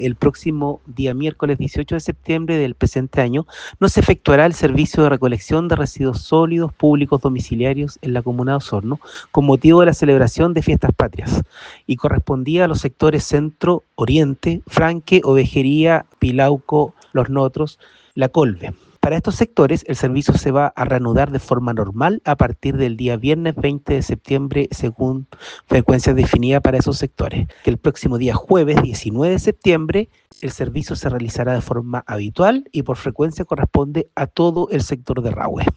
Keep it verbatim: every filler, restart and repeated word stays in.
El próximo día miércoles dieciocho de septiembre del presente año no se efectuará el servicio de recolección de residuos sólidos públicos domiciliarios en la comuna de Osorno con motivo de la celebración de fiestas patrias y correspondía a los sectores Centro, Oriente, Franque, Ovejería, Pilauco, Los Notros, La Colve. Para estos sectores, el servicio se va a reanudar de forma normal a partir del día viernes veinte de septiembre, según frecuencias definidas para esos sectores. El próximo día jueves diecinueve de septiembre, el servicio se realizará de forma habitual y por frecuencia corresponde a todo el sector de Rahue.